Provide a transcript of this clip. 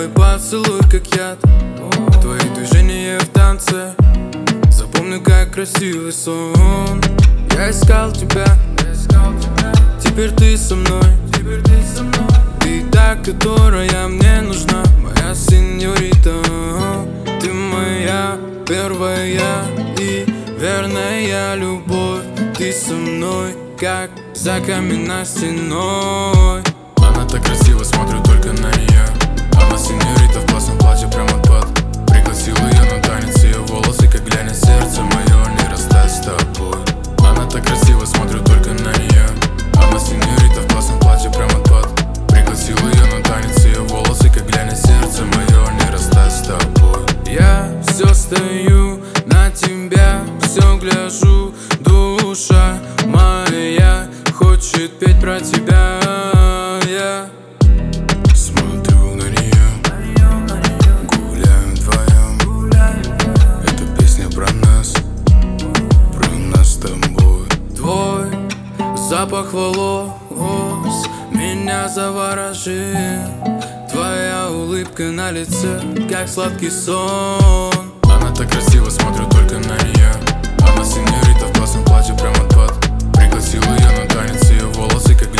Твой поцелуй как яд, твои движения в танце. Запомню, как красивый сон. Я искал тебя, теперь ты со мной. Ты та, которая мне нужна, моя сеньорита. Ты моя первая и верная любовь. Ты со мной, как за каменной стеной. Она так красиво, смотрю только на нее. Она сеньорита в классном платье, прям отпад. Пригласил ее на танец, ее волосы как глянец. Сердце мое не растает с тобой. Она так красиво, смотрю только на нее. Она сеньорита в классном платье, прям отпад. Пригласил ее на танец, ее волосы как глянец. Сердце мое не растает с тобой. Я все стою на тебя, все гляжу. Душа моя хочет петь про тебя. Я смотрю на нее, гуляем вдвоем. Эта песня про нас с тобой. Твой запах волос меня заворожил. Твоя улыбка на лице, как сладкий сон. Она так красиво, смотрю только на нее. Она сеньорита в классном платье, прям отпад. Пригласил ее на танец, ее волосы как